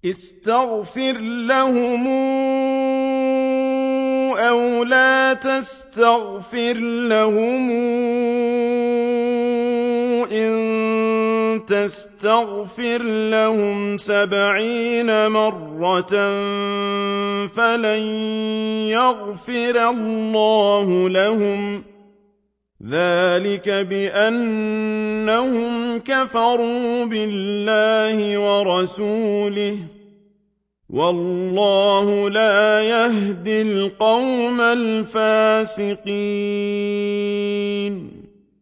استغفر لهم أو لا تستغفر لهم إن تستغفر لهم 70 مرة فلن يغفر الله لهم ذلك بأنهم كفروا بالله ورسوله والله لا يهدي القوم الفاسقين